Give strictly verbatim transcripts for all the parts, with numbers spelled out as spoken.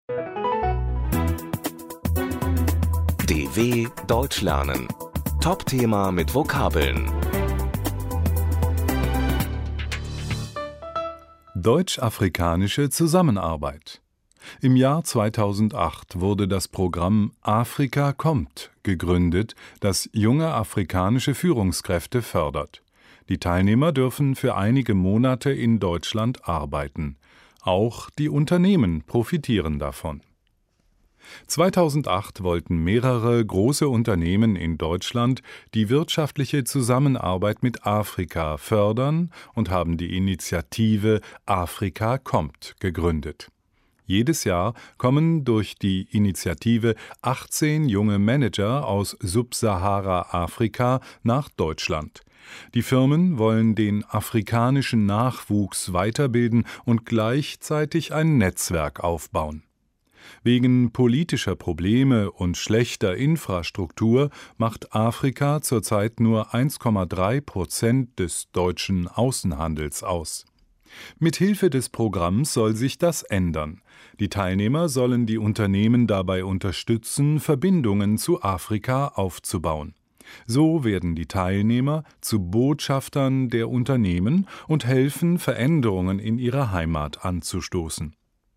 D W Deutsch lernen. Top-Thema mit Vokabeln. Deutsch-afrikanische Zusammenarbeit. Im Jahr zweitausendacht wurde das Programm Afrika kommt gegründet, das junge afrikanische Führungskräfte fördert. Die Teilnehmer dürfen für einige Monate in Deutschland arbeiten. Auch die Unternehmen profitieren davon. zweitausendacht wollten mehrere große Unternehmen in Deutschland die wirtschaftliche Zusammenarbeit mit Afrika fördern und haben die Initiative Afrika kommt gegründet. Jedes Jahr kommen durch die Initiative achtzehn junge Manager aus Subsahara-Afrika nach Deutschland. Die Firmen wollen den afrikanischen Nachwuchs weiterbilden und gleichzeitig ein Netzwerk aufbauen. Wegen politischer Probleme und schlechter Infrastruktur macht Afrika zurzeit nur eins Komma drei Prozent des deutschen Außenhandels aus. Mithilfe des Programms soll sich das ändern. Die Teilnehmer sollen die Unternehmen dabei unterstützen, Verbindungen zu Afrika aufzubauen. So werden die Teilnehmer zu Botschaftern der Unternehmen und helfen, Veränderungen in ihrer Heimat anzustoßen.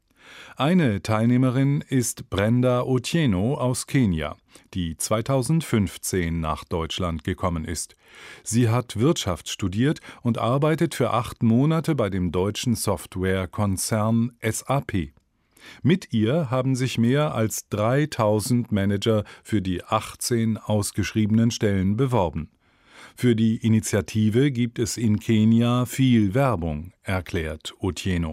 Eine Teilnehmerin ist Brenda Otieno aus Kenia, die zweitausendfünfzehn nach Deutschland gekommen ist. Sie hat Wirtschaft studiert und arbeitet für acht Monate bei dem deutschen Softwarekonzern S A P. Mit ihr haben sich mehr als dreitausend Manager für die achtzehn ausgeschriebenen Stellen beworben. Für die Initiative gibt es in Kenia viel Werbung, erklärt Otieno.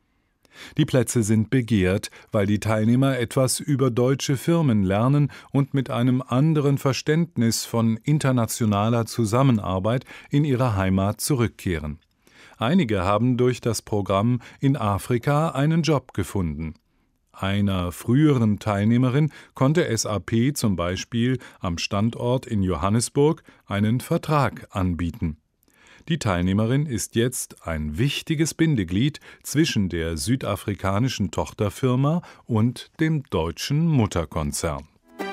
Die Plätze sind begehrt, weil die Teilnehmer etwas über deutsche Firmen lernen und mit einem anderen Verständnis von internationaler Zusammenarbeit in ihre Heimat zurückkehren. Einige haben durch das Programm in Afrika einen Job gefunden. Einer früheren Teilnehmerin konnte S A P zum Beispiel am Standort in Johannesburg einen Vertrag anbieten. Die Teilnehmerin ist jetzt ein wichtiges Bindeglied zwischen der südafrikanischen Tochterfirma und dem deutschen Mutterkonzern.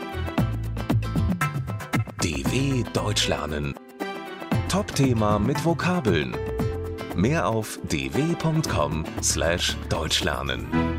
D W Deutsch lernen. Top-Thema mit Vokabeln. Mehr auf d w punkt com slash deutsch lernen.